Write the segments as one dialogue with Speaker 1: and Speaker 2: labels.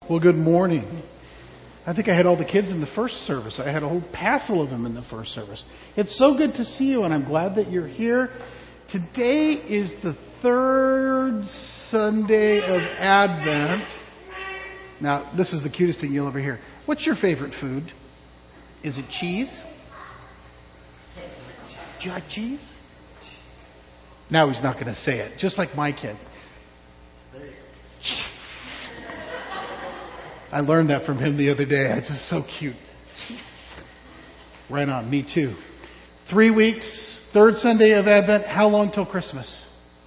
Speaker 1: Well, good morning. I think I had all the kids in the first service. I had a whole passel of them in the first service. It's so good to see you, and I'm glad that you're here. Today is the third Sunday of Advent. Now, this is the cutest thing you'll ever hear. What's your favorite food? Is it cheese? Do you like cheese? Now he's not going to say it, just like my kids. Cheese. I learned that from him the other day. It's just so cute. Cheese. Right on, me too. 3 weeks, third Sunday of Advent. How long till Christmas?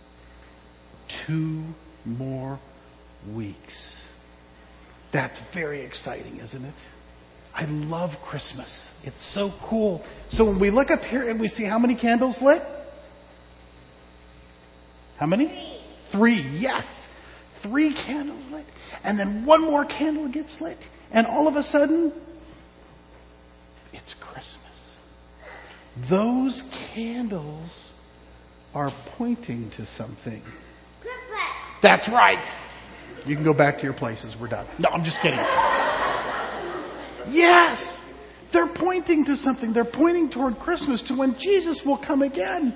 Speaker 1: 2 more weeks. That's very exciting, isn't it? I love Christmas. It's so cool. So when we look up here and we see how many candles lit? How many? 3, yes. 3 candles lit. And then 1 more candle gets lit. And all of a sudden, it's Christmas. Those candles are pointing to something.
Speaker 2: Christmas.
Speaker 1: That's right. You can go back to your places. We're done. No, I'm just kidding. Yes. They're pointing to something. They're pointing toward Christmas, to when Jesus will come again.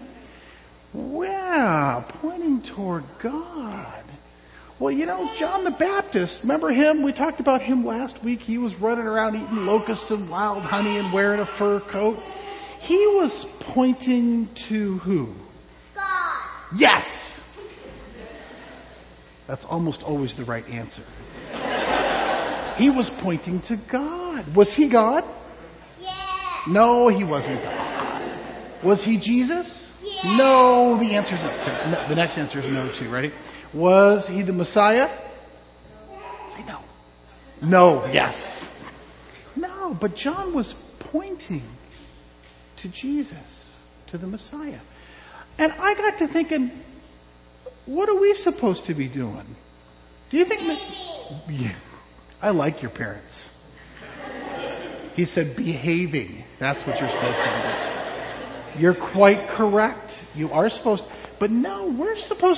Speaker 1: Wow. Pointing toward God. Well, you know, John the Baptist, remember him? We talked about him last week. He was running around eating locusts and wild honey and wearing a fur coat. He was pointing to who?
Speaker 2: God.
Speaker 1: Yes! That's almost always the right answer. He was pointing to God. Was he God?
Speaker 2: Yeah.
Speaker 1: No, he wasn't God. Was he Jesus?
Speaker 2: Yeah.
Speaker 1: No, the answer is no. Okay, the next answer is no too. Ready? Was he the Messiah? Say no. No, yes. No, but John was pointing to Jesus, to the Messiah. And I got to thinking, what are we supposed to be doing? Do you think yeah, I like your parents. He said behaving. That's what you're supposed to do. You're quite correct. You are supposed to. But no, we're supposed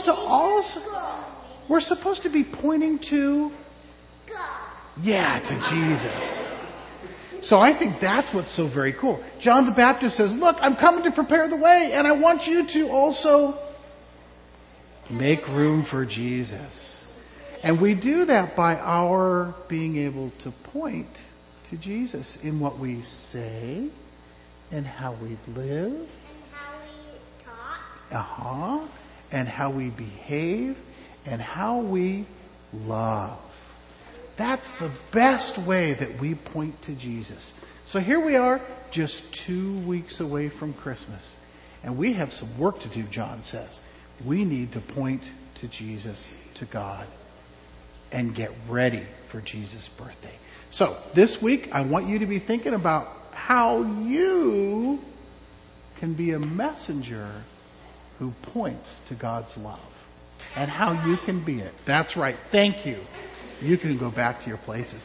Speaker 1: to be pointing to
Speaker 2: God.
Speaker 1: Yeah, to Jesus. So I think that's what's so very cool. John the Baptist says, look, I'm coming to prepare the way, and I want you to also make room for Jesus. And we do that by our being able to point to Jesus in what we say and how we live.
Speaker 2: And how we talk.
Speaker 1: And how we behave and how we love. That's the best way that we point to Jesus. So here we are, just 2 weeks away from Christmas. And we have some work to do, John says. We need to point to Jesus, to God, and get ready for Jesus' birthday. So this week, I want you to be thinking about how you can be a messenger who points to God's love. And how you can be it. That's right. Thank you. You can go back to your places.